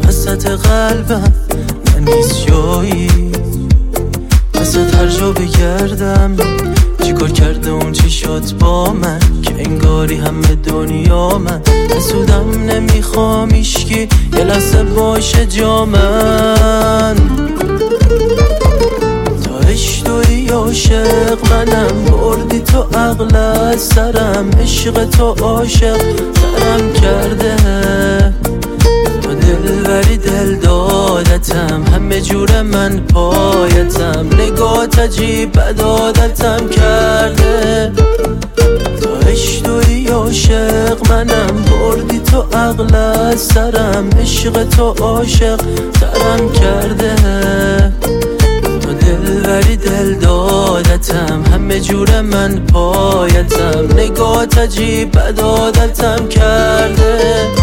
وسط قلبم نیست جایی، وسط هر جا بگردم چیکار کرده اون چی شد با من که انگاری همه دنیا من حسودم. نمیخوام ایشکی یه لحظه باشه جا من. تا عشقی عاشق منم، بردی تو عقل از سرم، عشق تو عاشق سرم کرده. تو دلبری دل دادتم، همه جور من پایتم، نگات عجیب بد عادتم کرده. تو عشقی عاشق منم، بردی تو عقل از سرم، عشق تو عاشق سرم کرده. تو دلبری دل دادتم، همه جور من پایتم، نگات عجیب بد عادتم کرده.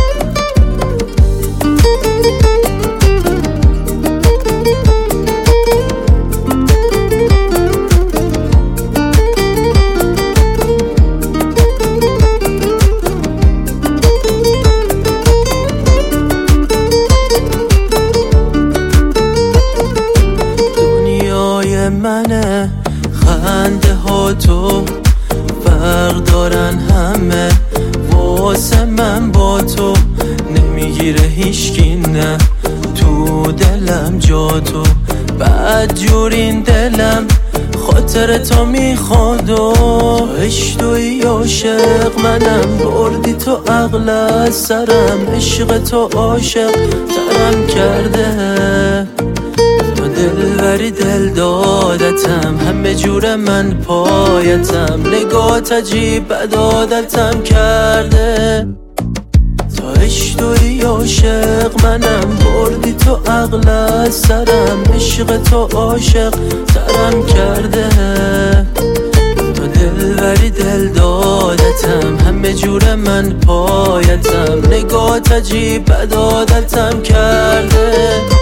منه خنده ها تو فرق دارن همه، واسه من با تو نمیگیره هیچکی، نه تو دلم جا تو، بد جور این دلم خاطر تو میخواد. و عشقی عاشق منم، بردی تو عقل از سرم، عشق تو عاشق سرم کرده. دلبری دل دادتم، همه جور من پایتم، نگات عجیب بد عادتم کرده. تا عشقی عاشق منم، بردی تو عقل از سرم، عشق تو عاشق سرم کرده. تو دلبری دل دادتم، همه جور من پایتم، نگات عجیب بد عادتم کرده.